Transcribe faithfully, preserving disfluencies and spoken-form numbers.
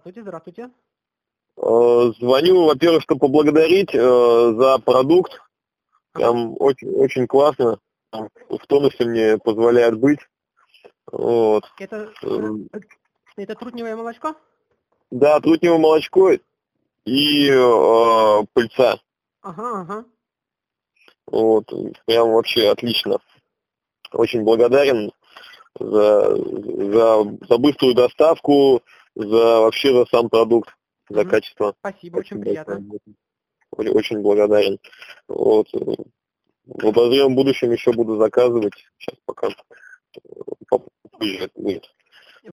Здравствуйте, здравствуйте. Э, Звоню, во-первых, чтобы поблагодарить э, за продукт. Ага. Прям очень, очень классно. Там в тонусе мне позволяет быть. Вот. Это, Э, э, это трутневое молочко? Да, трутневое молочко и э, пыльца. Ага, ага. Вот. Прям вообще отлично. Очень благодарен за, за, за быструю доставку, за вообще за сам продукт, за Мгм. качество. Спасибо, очень приятно. Очень, очень благодарен. Вот. В обозримом будущем еще буду заказывать. Сейчас пока попозже это будет.